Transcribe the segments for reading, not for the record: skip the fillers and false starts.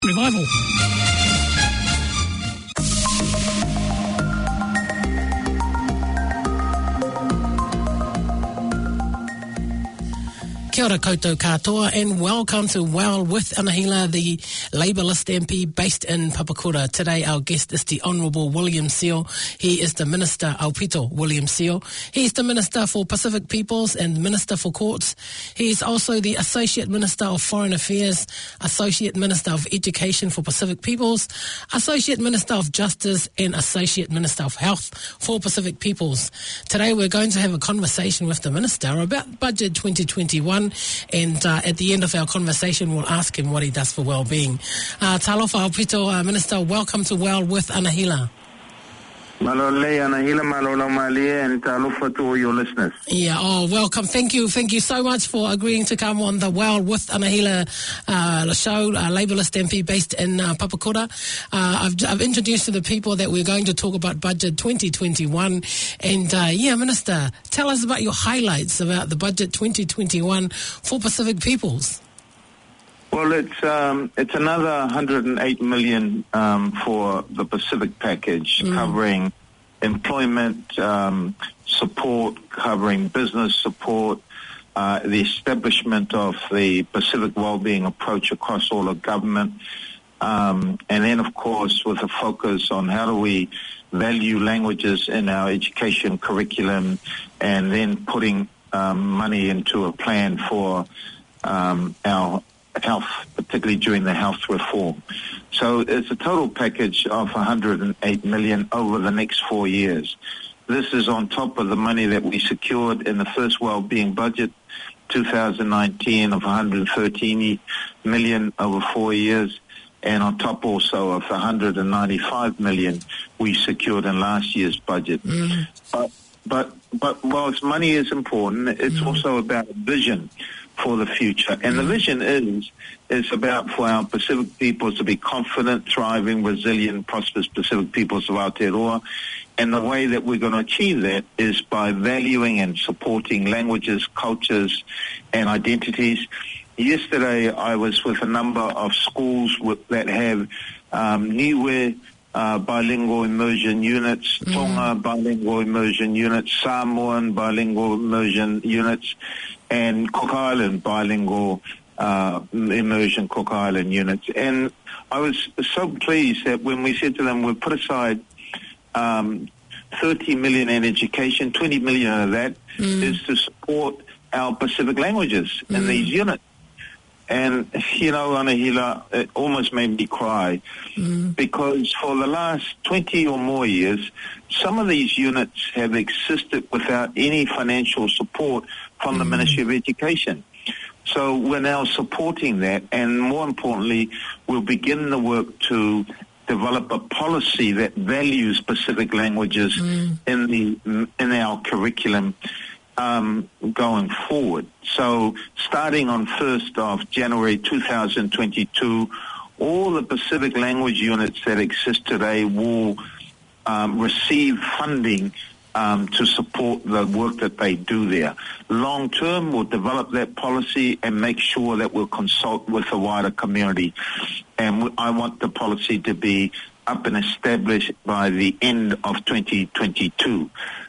Revival. Kia ora koutou katoa and welcome to Well with Anahila, the Labour List MP based in Papakura. Today our guest is the Honourable William Seal. He is the Minister, Aupito William Seal. He is the Minister for Pacific Peoples and Minister for Courts. He is also the Associate Minister of Foreign Affairs, Associate Minister of Education for Pacific Peoples, Associate Minister of Justice and Associate Minister of Health for Pacific Peoples. Today we're going to have a conversation with the Minister about Budget 2021. And at the end of our conversation, we'll ask him what he does for well-being. Talofa Aupito, Minister, welcome to Well with Anahila. Malole Anahila, Malolo Malia, and talofa to all your listeners. Yeah, welcome. Thank you so much for agreeing to come on the Well with Anahila show, Labour List MP based in Papakura. I've introduced to the people that we're going to talk about Budget 2021. And Minister, tell us about your highlights about the Budget 2021 for Pacific Peoples. Well, it's another 108 million for the Pacific package, covering employment support, covering business support, the establishment of the Pacific Wellbeing approach across all of government, and then, of course, with a focus on how do we value languages in our education curriculum, and then putting money into a plan for our health, particularly during the health reform. So it's a total package of 108 million over the next 4 years. This is on top of the money that we secured in the first wellbeing budget, 2019, of 113 million over 4 years, and on top also of the 195 million we secured in last year's budget. But whilst money is important, it's also about a vision for the future. And the vision is about for our Pacific peoples to be confident, thriving, resilient, prosperous Pacific peoples of Aotearoa. And the way that we're going to achieve that is by valuing and supporting languages, cultures, and identities. Yesterday, I was with a number of schools that have Niue bilingual immersion units, Tonga bilingual immersion units, Samoan bilingual immersion units, and Cook Island bilingual immersion Cook Island units. And I was so pleased that when we said to them, we've put aside 30 million in education, 20 million of that is to support our Pacific languages in these units. And, Anahila, it almost made me cry because for the last 20 or more years, some of these units have existed without any financial support from the Ministry of Education. So we're now supporting that, and more importantly, we'll begin the work to develop a policy that values Pacific languages in our curriculum going forward. So starting on 1st of January 2022, all the Pacific language units that exist today will receive funding to support the work that they do there. Long term, we'll develop that policy and make sure that we'll consult with the wider community. And I want the policy to be up and established by the end of 2022.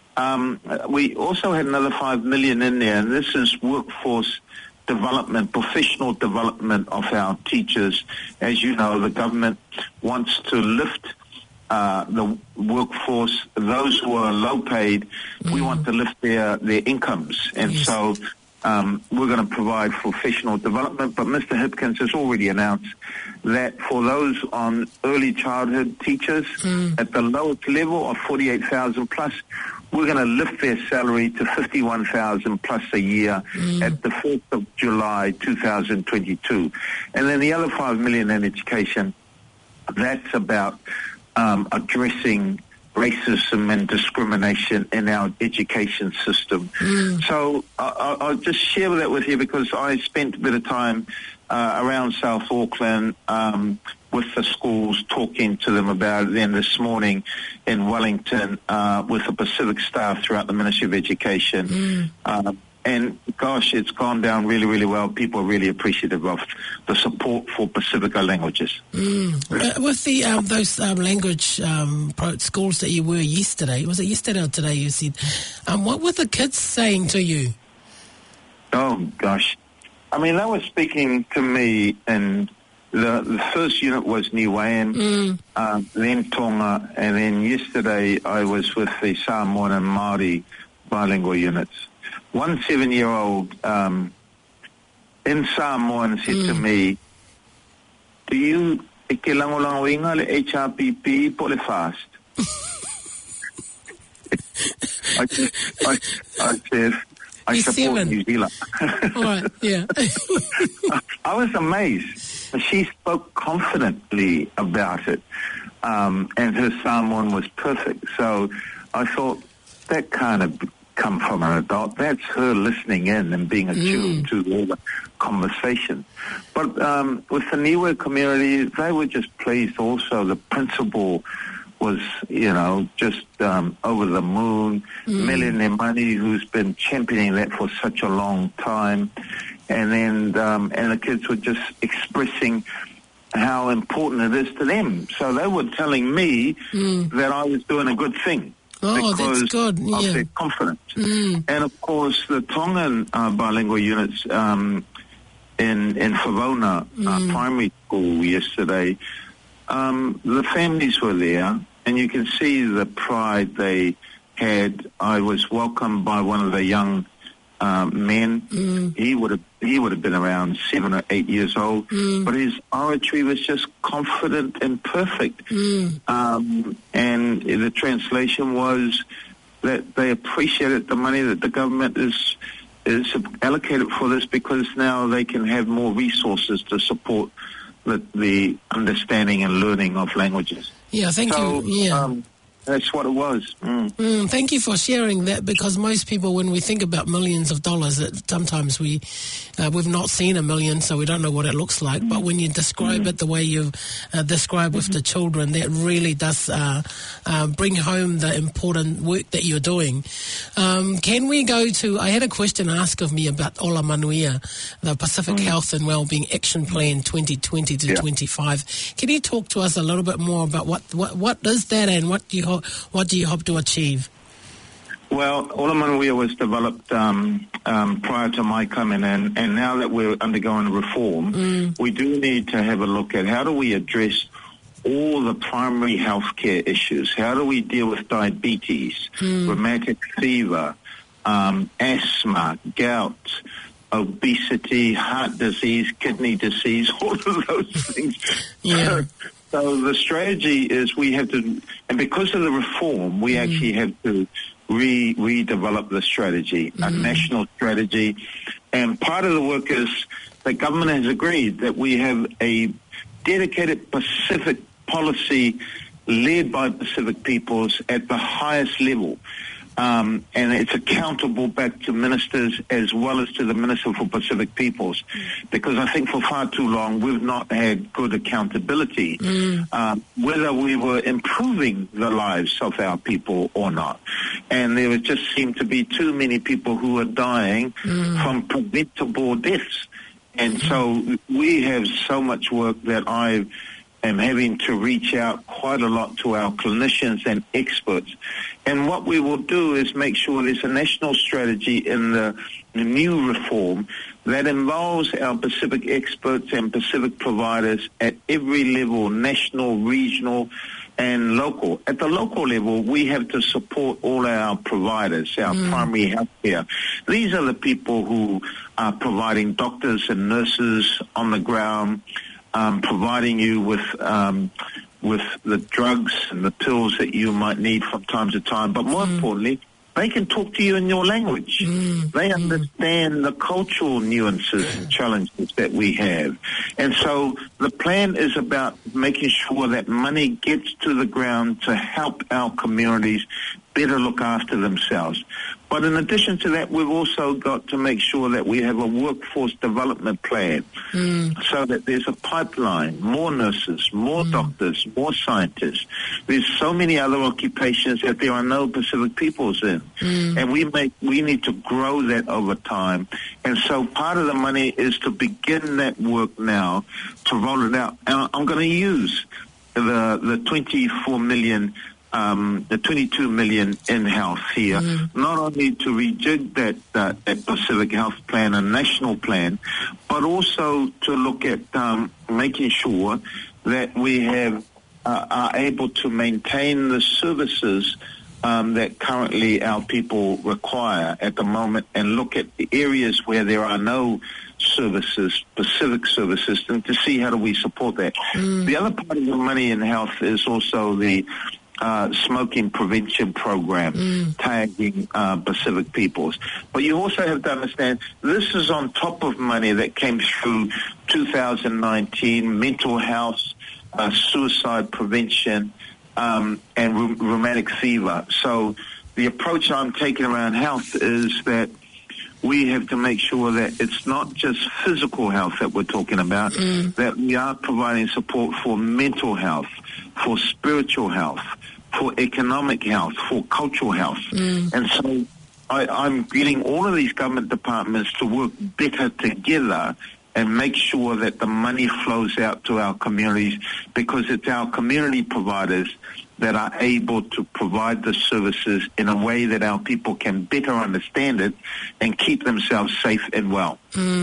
We also had another 5 million in there, and this is workforce development, professional development of our teachers. As you know, the government wants to lift the workforce. Those who are low paid, we want to lift their incomes. And so we're going to provide professional development. But Mr. Hipkins has already announced that for those on early childhood teachers at the lowest level of 48,000 plus, we're going to lift their salary to 51,000 plus a year at the 1st of July 2022. And then the other 5 million in education, that's about addressing racism and discrimination in our education system. So I'll just share that with you because I spent a bit of time around South Auckland with the schools, talking to them about it. Then this morning in Wellington with the Pacific staff throughout the Ministry of Education. And gosh, it's gone down really, really well. People are really appreciative of the support for Pacifica languages. With the those language schools that you were yesterday, was it yesterday or today you said, what were the kids saying to you? Oh, gosh. I mean, they were speaking to me, and the first unit was Niuean, then Tonga, and then yesterday I was with the Samoan and Māori bilingual units. One 7-year-old in Samoan said to me, do you ke langolango inga le HRPP po le fast? I said, I support New Zealand. All right, yeah. I was amazed. She spoke confidently about it, and her Samoan was perfect. So I thought, that can't have come from an adult. That's her listening in and being attuned to all the conversation. But with the Niue community, they were just pleased also. The principal was, just over the moon. Mele Nemani, who's been championing that for such a long time. And then and the kids were just expressing how important it is to them. So they were telling me that I was doing a good thing. Oh, that's good. Of their confidence. And of course, the Tongan bilingual units in Favona primary school yesterday, the families were there, and you can see the pride they had. I was welcomed by one of the young men. He would have been around 7 or 8 years old, but his oratory was just confident and perfect. And the translation was that they appreciated the money that the government is allocated for this, because now they can have more resources to support the understanding and learning of languages. Yeah, thank you. Yeah. That's what it was. Thank you for sharing that, because most people, when we think about millions of dollars, sometimes we've not seen $1 million, so we don't know what it looks like. But when you describe it the way you describe with the children, that really does bring home the important work that you're doing. Can we go to, I had a question asked of me about Ola Manuia, the Pacific Health and Wellbeing Action Plan 2020 to 25. Can you talk to us a little bit more about what is that, and what do you hope to achieve? Well, Ola Manuia was developed prior to my coming in, and now that we're undergoing reform, we do need to have a look at how do we address all the primary health care issues. How do we deal with diabetes, rheumatic fever, asthma, gout, obesity, heart disease, kidney disease, all of those things. Yeah. So the strategy is we have to, and because of the reform, we actually have to redevelop the strategy, a national strategy. And part of the work is the government has agreed that we have a dedicated Pacific policy led by Pacific peoples at the highest level. And it's accountable back to ministers as well as to the Minister for Pacific Peoples, because I think for far too long we've not had good accountability, whether we were improving the lives of our people or not. And there just seemed to be too many people who are dying from preventable deaths. And so we have so much work that I am having to reach out quite a lot to our clinicians and experts. And what we will do is make sure there's a national strategy in the new reform that involves our Pacific experts and Pacific providers at every level, national, regional, and local. At the local level, we have to support all our providers, our primary health care. These are the people who are providing doctors and nurses on the ground, providing you with the drugs and the pills that you might need from time to time. But more importantly, they can talk to you in your language. They understand the cultural nuances and challenges that we have. And so the plan is about making sure that money gets to the ground to help our communities better look after themselves. But in addition to that, we've also got to make sure that we have a workforce development plan so that there's a pipeline, more nurses, more doctors, more scientists. There's so many other occupations that there are no Pacific peoples in. And we need to grow that over time. And so part of the money is to begin that work now, to roll it out. And I'm going to use the 24 million, the 22 million in health here, not only to rejig that Pacific Health Plan, a national plan, but also to look at making sure that we have are able to maintain the services that currently our people require at the moment, and look at the areas where there are no services, specific services, and to see how do we support that. The other part of the money in health is also the smoking prevention program, tagging Pacific peoples. But you also have to understand, this is on top of money that came through 2019, mental health, suicide prevention, and rheumatic fever. So the approach I'm taking around health is that we have to make sure that it's not just physical health that we're talking about, that we are providing support for mental health, for spiritual health, for economic health, for cultural health. And so I'm getting all of these government departments to work better together and make sure that the money flows out to our communities, because it's our community providers that are able to provide the services in a way that our people can better understand it and keep themselves safe and well.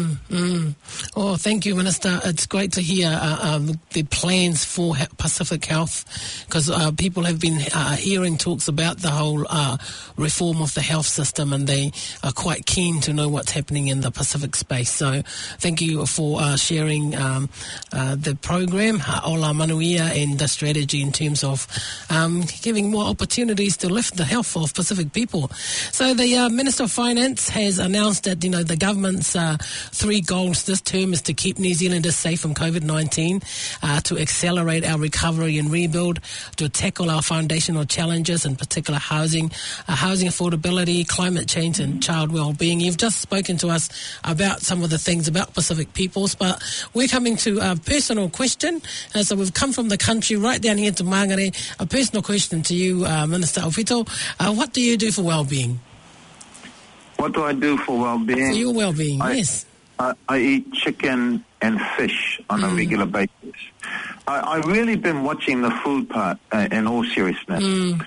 Oh, thank you, Minister. It's great to hear the plans for Pacific Health, because people have been hearing talks about the whole reform of the health system, and they are quite keen to know what's happening in the Pacific space. So thank you for sharing the program, Ola Manuia, and the strategy in terms of giving more opportunities to lift the health of Pacific people. So the Minister of Finance has announced that, the government's 3 goals this term is to keep New Zealanders safe from COVID-19, to accelerate our recovery and rebuild, to tackle our foundational challenges, in particular housing affordability, climate change and child well-being. You've just spoken to us about some of the things about Pacific peoples, but we're coming to a personal question. So we've come from the country right down here to Mangere. A personal question to you, Minister Aupito. What do you do for well-being? What do I do for well-being? For your well-being, yes. I eat chicken and fish on a regular basis. I've really been watching the food part in all seriousness.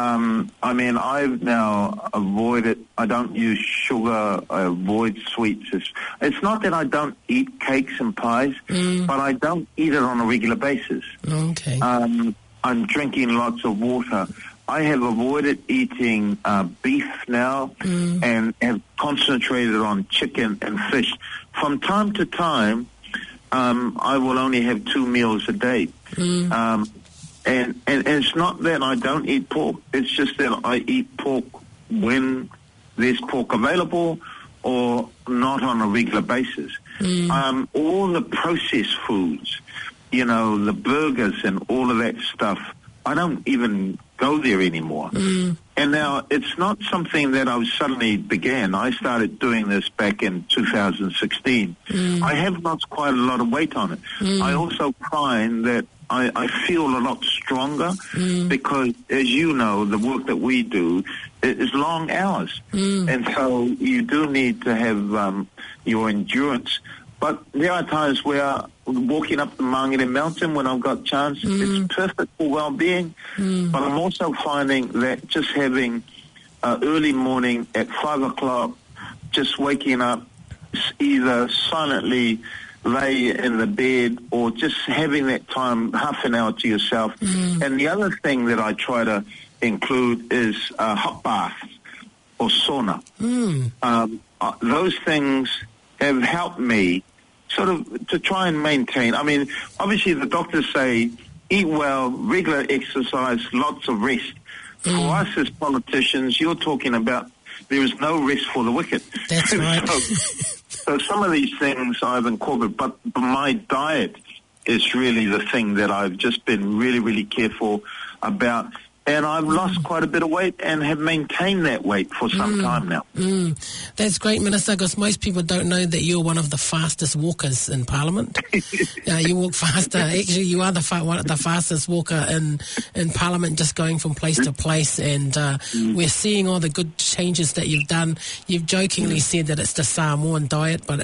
I've now avoided, I don't use sugar, I avoid sweets. It's not that I don't eat cakes and pies, but I don't eat it on a regular basis. Okay. I'm drinking lots of water. I have avoided eating beef now and have concentrated on chicken and fish. From time to time, I will only have 2 meals a day. And it's not that I don't eat pork. It's just that I eat pork when there's pork available or not on a regular basis. All the processed foods, the burgers and all of that stuff, I don't even go there anymore. And now it's not something that I suddenly began. I started doing this back in 2016. I have lost quite a lot of weight on it. I also find that I feel a lot stronger because, as you know, the work that we do is long hours. And so you do need to have your endurance. But there are times where walking up the Mangere Mountain when I've got chance, it's perfect for well-being. But I'm also finding that just having early morning at 5 o'clock, just waking up, either silently lay in the bed or just having that time, half an hour to yourself. And the other thing that I try to include is hot baths or sauna. Those things have helped me sort of to try and maintain. I mean, obviously the doctors say eat well, regular exercise, lots of rest. For us as politicians, you're talking about there is no rest for the wicked. That's right. So some of these things I've incorporated, but my diet is really the thing that I've just been really, really careful about And I've lost quite a bit of weight and have maintained that weight for some time now. That's great, Minister, because most people don't know that you're one of the fastest walkers in Parliament. You walk faster. Actually, you are the fastest walker in Parliament, just going from place to place. And we're seeing all the good changes that you've done. You've jokingly said that it's the Samoan diet, but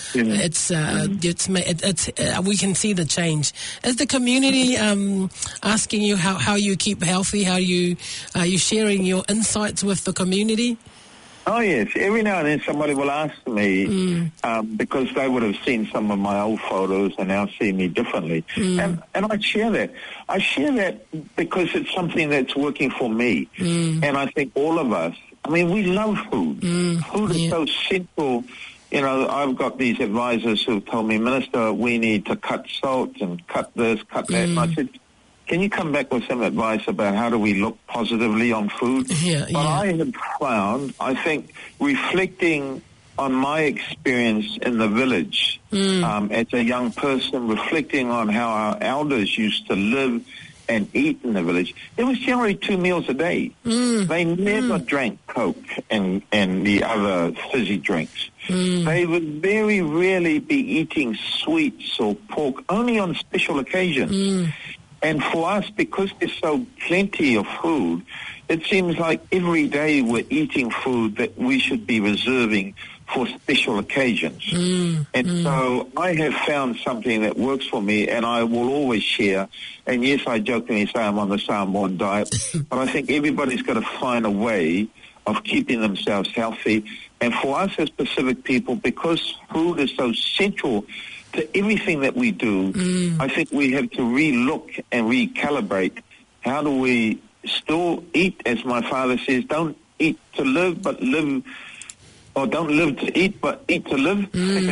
we can see the change. Is the community asking you how you keep healthy? Are you sharing your insights with the community? Oh, yes. Every now and then somebody will ask me because they would have seen some of my old photos and now see me differently. And I share that. I share that because it's something that's working for me. And I think all of us, I mean, we love food. Food is so simple. You know, I've got these advisors who've told me, Minister, we need to cut salt and cut this, cut that. And I said, can you come back with some advice about how do we look positively on food? But I have found, I think, reflecting on my experience in the village as a young person, reflecting on how our elders used to live and eat in the village, there was generally 2 meals a day. They never drank Coke and the other fizzy drinks. They would very rarely be eating sweets or pork, only on special occasions. And for us, because there's so plenty of food, it seems like every day we're eating food that we should be reserving for special occasions. And so I have found something that works for me, and I will always share. And yes, I jokingly say I'm on the Samoan diet, but I think everybody's got to find a way of keeping themselves healthy. And for us as Pacific people, because food is so central to everything that we do, I think we have to re-look and recalibrate. How do we still eat, as my father says, don't eat to live, but live, or don't live to eat, but eat to live?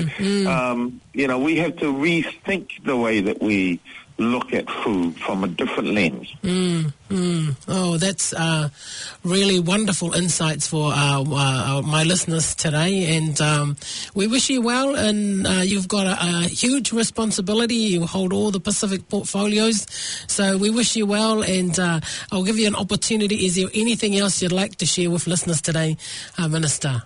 You know, we have to rethink the way that we look at food from a different lens. Oh, that's really wonderful insights for my listeners today, and we wish you well. And you've got a huge responsibility. You hold all the Pacific portfolios, so we wish you well. And I'll give you an opportunity. Is there anything else you'd like to share with listeners today, Minister?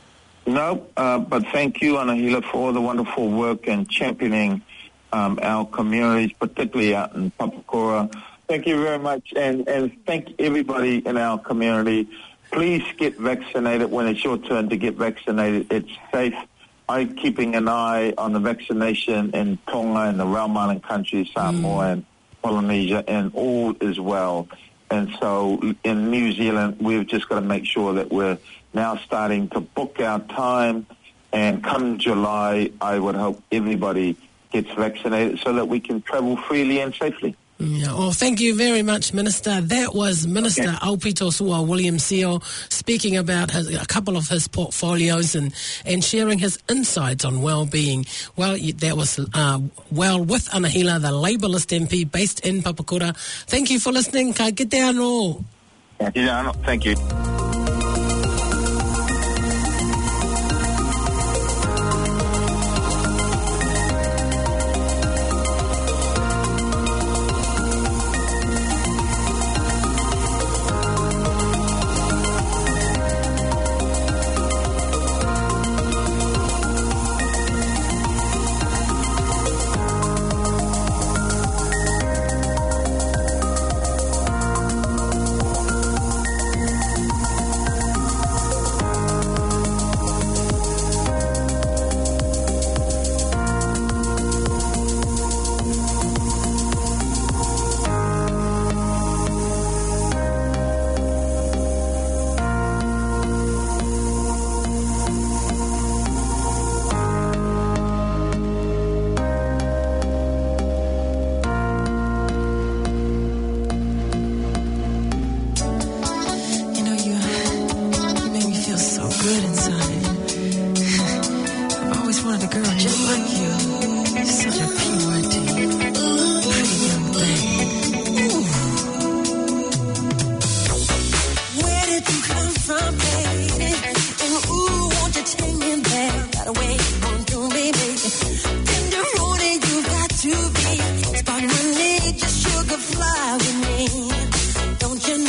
No, but thank you, Anahila, for all the wonderful work and championing our communities, particularly out in Papakura. Thank you very much, and thank everybody in our community. Please get vaccinated when it's your turn to get vaccinated. It's safe. I'm keeping an eye on the vaccination in Tonga and the Realm Island countries, Samoa and Polynesia, and all is well. And so in New Zealand, we've just got to make sure that we're now starting to book our time, and come July, I would hope everybody gets vaccinated so that we can travel freely and safely. Yeah, well, thank you very much, Minister. That was Minister Aupito Sua William Sio speaking about a couple of his portfolios and sharing his insights on well-being. Well, that was Well with Anahila, the Labourist MP based in Papakura. Thank you for listening. Ka kite anō. Thank you. Fly with me, don't you know?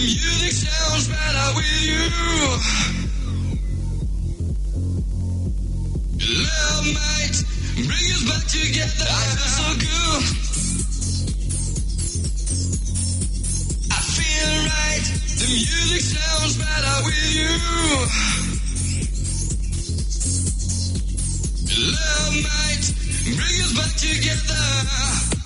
music sounds better with you. Love might bring us back together. I feel so good. I feel right. The music sounds better with you. Love might bring us back together.